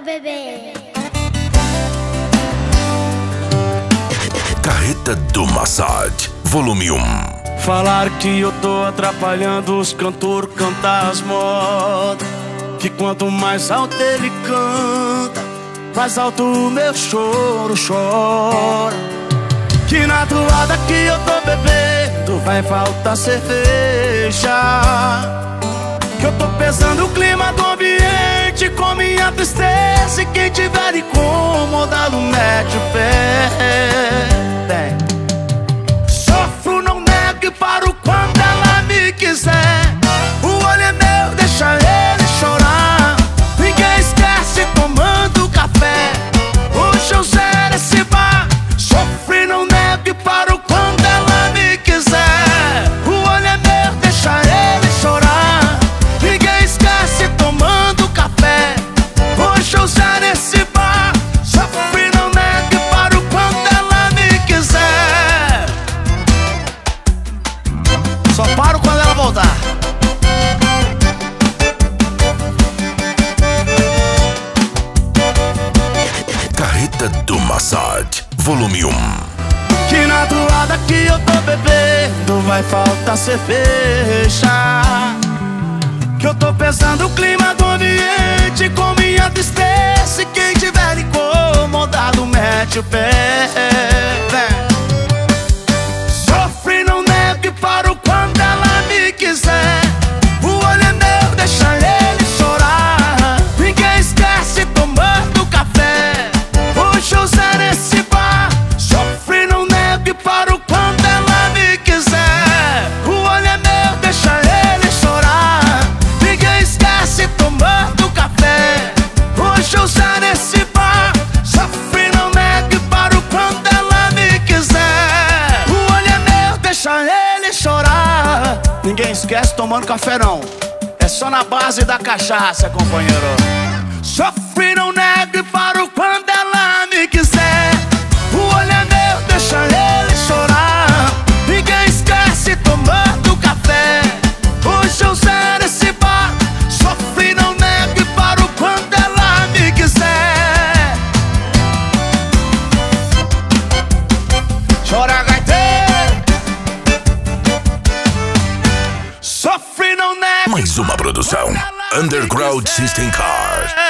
bebê. Carreta do Massad, volume 1. Falaram que eu tô atrapalhando os cantores cantar as modas, que quanto mais alto ele canta, mais alto o meu choro chora. Que na toada que eu tô bebendo vai faltar cerveja, que eu tô pesando o clima do ambiente com minha tristeza, e quem tiver incomodado mete o pé. Sofro, não nego e paro quando ela me quiser. O olho é meu, deixa ele chorar. Ninguém esquece tomando café. Hoje eu zero esse bar. Sofro, não nego e paro quando ela me quiser. O olho é meu, deixa ele chorar. Ninguém esquece tomando café. Hoje eu zero esse bar. Sofro, não nego e paro quando ela me quiser. Só paro quando ela voltar. Carreta do Massad, volume 1. Que na toada que eu tô bebendo vai faltar cerveja, que eu tô pesando o clima do ambiente com minha tristeza, e quem tiver incomodado mete o pé. Sofre, não nego e paro quando ela me quiser. O olho é meu, deixa ele chorar. Ninguém esquece tomando café. Hoje eu zero esse bar. Sofre, não nego e paro quando ela me quiser. O olho é meu, deixa ele chorar. Ninguém esquece tomando café. Hoje eu zero esse bar. Sofre, não nego e paro quando ela me quiser. O olho é meu, deixa ele chorar. Ninguém esquece tomando café não. É só na base da cachaça, companheiro. Sofre, não nego e paro quando ela me quiser. O olho é meu, deixa ele chorar. Ninguém esquece tomando café. Hoje eu zero esse bar. Sofre, não nego e paro quando ela me quiser. Chora, gaiteiro. Sofre, não nego. Mais uma produção Underground System Cars.